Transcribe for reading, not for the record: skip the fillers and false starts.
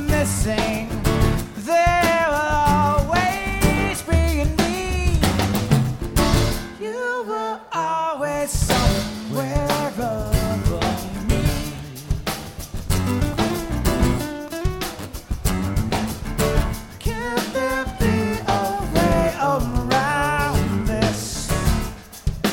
missing, there will always be a need. You were always somewhere.